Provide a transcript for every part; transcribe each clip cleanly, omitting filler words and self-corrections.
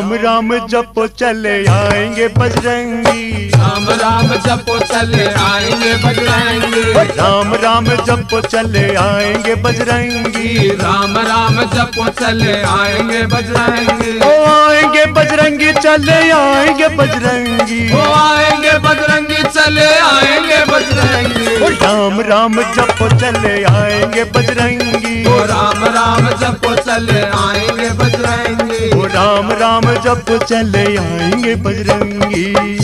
राम राम जपो चले आएंगे बजरंगी। राम राम जपो चले आएंगे बजरंगी। राम राम जपो चले आएंगे बजरंगी। राम राम जपो चले आएंगे बजरंगी। ओ आएंगे बजरंगी चले आएंगे बजरंगी। ओ आएंगे बजरंगी चले आएंगे बजरंगी। ओ राम राम जपो चले आएंगे बजरंगी। ओ राम राम जपो चले आएंगे बजरंगी। ओ राम राम जपो चले आएंगे बजरंगी।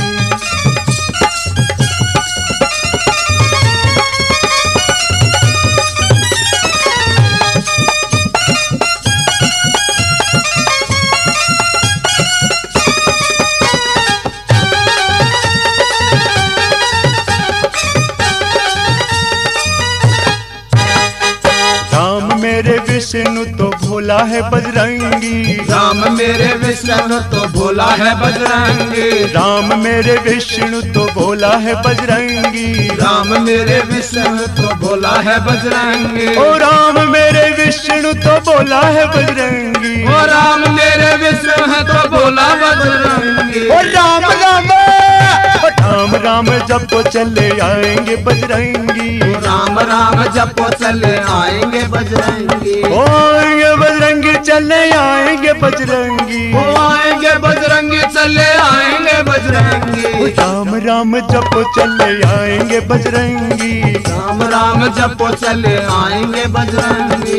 मेरे विष्णु तो भोला है बजरंगी। राम मेरे विष्णु तो भोला है बजरंगी। राम मेरे विष्णु तो भोला है बजरंगी। राम मेरे विष्णु तो भोला है बजरंगी। ओ राम मेरे विष्णु तो भोला है बजरंगी। ओ राम मेरे विष्णु है तो भोला बजरंगी। ओ राम राम राम राम जपो चले आएंगे बजरंगी। राम राम जपो चले आएंगे बजरंगी। ओ आएंगे बजरंगी चले आएंगे बजरंगी। ओ आएंगे बजरंगी चले आएंगे बजरंगी। राम राम जपो चले आएंगे बजरंगी। राम राम जपो चले आएंगे बजरंगी।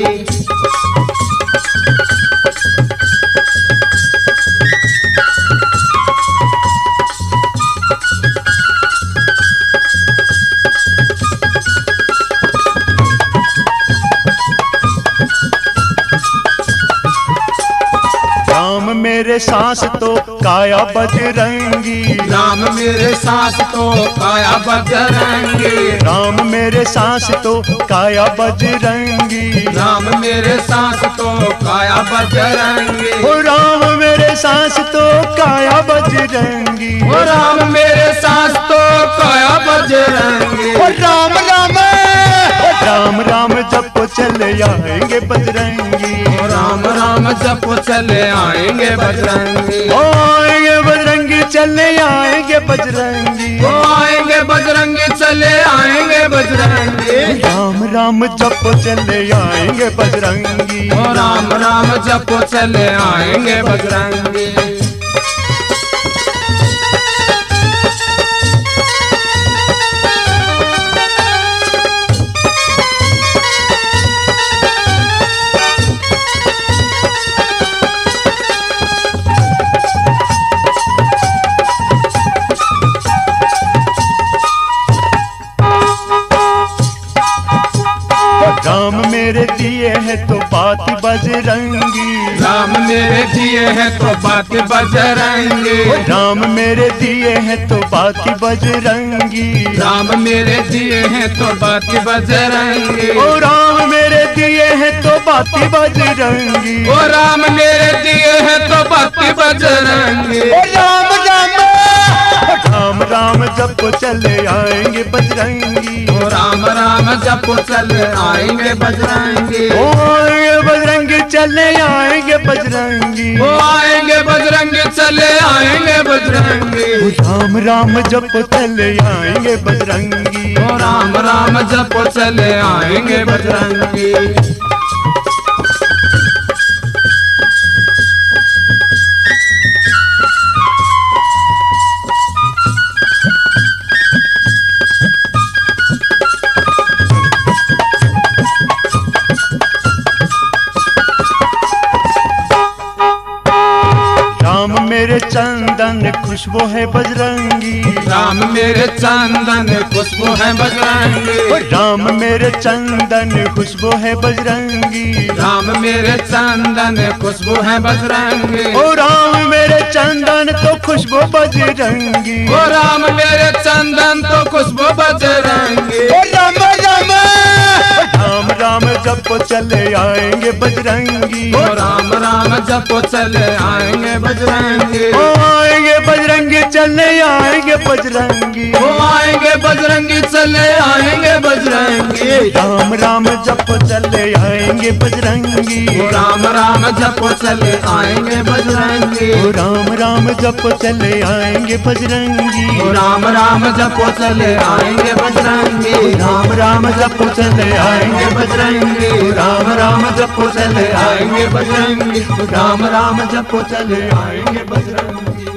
राम मेरे सांस तो काया बजरंगी। राम मेरे सांस तो काया बजरंगी। राम मेरे सांस तो काया बजरंगी। राम मेरे सांस तो काया बजरंगी। ओ राम मेरे सांस तो काया बजरंगी। ओ राम मेरे सांस तो काया बजरंगी। ओ राम राम राम राम जपो चले आएंगे बजरंगी। राम राम जपो चले आएंगे बजरंगी। ओ आएंगे बजरंगी चले आएंगे बजरंगी। ओ आएंगे बजरंगी चले आएंगे बजरंगी। राम राम जपो चले आएंगे बजरंगी। ओ राम राम जपो चले आएंगे बजरंगी। राम मेरे दिए है तो बात बजरंगी। राम मेरे दिए है तो बात बजरंगी। राम मेरे दिए है तो बात बजरंगी। राम मेरे दिए है तो बात बजरंगी। ओ राम मेरे दिए है तो बात बजरंगी। ओ राम मेरे दिए है तो बात बजरंगी। ओ राम राम राम राम जपो चले आएंगे बजरंगी। ओ राम राम जपो चले आएंगे बजरंगी। ओ आएंगे बजरंगी चले आएंगे बजरंगी। ओ आएंगे बजरंगी चले आएंगे बजरंगी। राम राम जपो चले आएंगे बजरंगी। ओ राम राम जपो चले आएंगे बजरंगी। राम मेरे चंदन खुशबू है बजरंगी। राम मेरे चंदन खुशबू है बजरंगी। राम मेरे चंदन खुशबू है बजरंगी। राम मेरे चंदन खुशबू है बजरंगी। ओ राम मेरे चंदन तो खुशबू बजरंगी। ओ राम मेरे चंदन तो खुशबू बजरंगी। ओ राम राम राम राम जपो चले आएंगे बजरंगी। ओ राम राम जपो चले आएंगे बजरंगी। ओ आएंगे बजरंगी चले आएंगे बजरंगी। ओ आएंगे बजरंगी चले आएंगे बजरंगी। राम राम जप चले आएंगे बजरंगी। राम राम जपो चले आएंगे बजरंगी। राम राम जप चले आएंगे बजरंगी। राम राम जपो चले आएंगे बजरंगी। राम राम जप चले आएंगे बजरंगी। राम राम जपो चले आएंगे बजरंगी। राम राम जप चले आएंगे बजरंगी।